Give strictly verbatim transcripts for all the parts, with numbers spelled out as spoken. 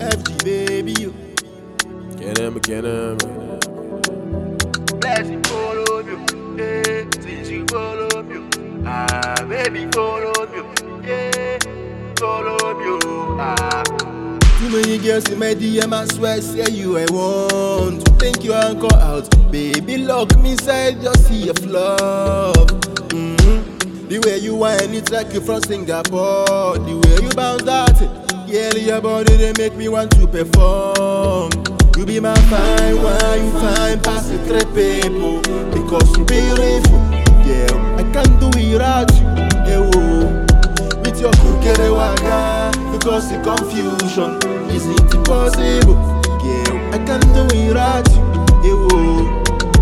F G baby you. Get him, get him. Blessing follow you, yeah. Since you follow you, ah baby follow you, yeah. Follow you, ah. Too many girls in my D M, I swear, say you I want to take your anchor out. Baby, lock me inside, just see your love. Mm-hmm. The way you whine, it's like you from Singapore. The way you bounce that, yeah, your body, they make me want to perform. You be my fine wine, you fine, pass the three people. Because you beautiful, yeah, I can't do it without you, yeah, whoa. With your cookie waka, because the confusion isn't impossible. Yeah, I can't do it without you. Yeah, whoa.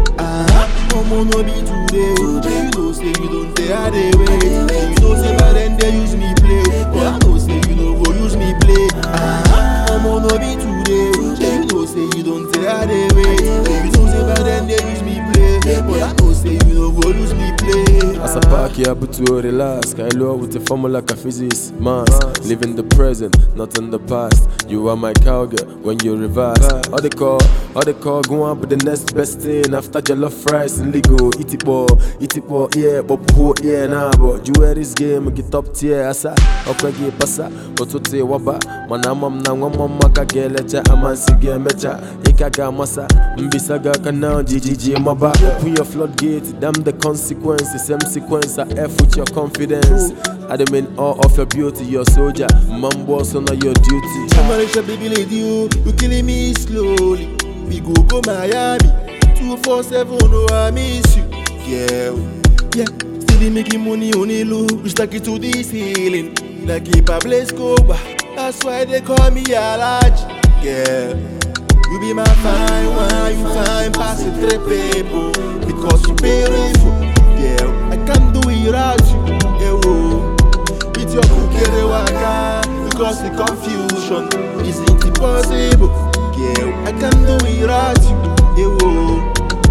Ah, come on, no be today. You know, say you don't say how they wait. You know, say by then they use me play. But I know, say you know, go use me play. Ah, come on, no be today. You know, say you don't say how they wait. You know, say by then they use me play. But I know, say you know, go use me play. As a park here, but to relax. Can you with the formula like a physics mass? Live in the present, not in the past. You are my cowgirl when you reverse. All they call, all they call, go on, but the next best thing after jollof rice and Lego. Eat it ball, eat it ball, yeah, but poor, yeah, nah, but you wear this game, get top tier, asa. Okay, get passa, but to say waba. Manamam na wamama kagelecha, amansi gemecha. Ikaga masa, mbisaga kana, G G G maba. Open your floodgate, damn the consequences. Same sequence, I F with your confidence. I don't mean all of your beauty, your soldier. Mambo, so now your duty. I'm gonna show baby lady you, you killing me slowly. We go go Miami, two four seven, oh I miss you, girl. Yeah, still making money on the low, we stuck it to the ceiling. Like a Pablo Escobar, that's why they call me Alaji, girl. You be my fine wine, you fine, pass it three people. Because you beautiful, girl, I can't do it without you, yeah, whoa. With your cookie waka, because the confusion isn't impossible, girl, I can't do it without you, yeah, whoa.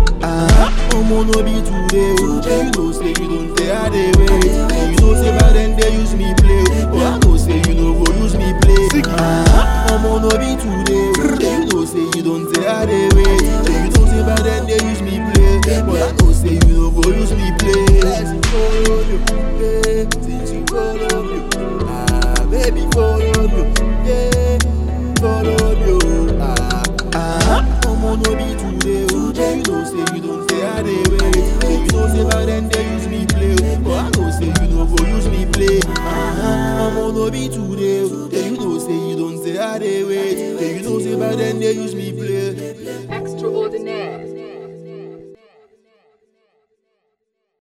Ah, I'm gonna be today, you know, say you don't say how they wait. You know, say by then they use me play. Oh, I know, say you know, go use me play. Ah, I'm gonna be today, you know, say you don't say how they wait. You know, say by then they use me play. But I know, say you know, go use me play. Let's follow you, yeah, since you follow you. Ah, baby, follow you, yeah, follow you. Ah, ah, I'm gonna be today, you know, say you don't say how they wait. You know, say by then they use me play. But I know, say you know, go use me play. Ah, I'm gonna be today, you know, say you don't say how they wait. You know, say by then they use me play. Extraordinaire.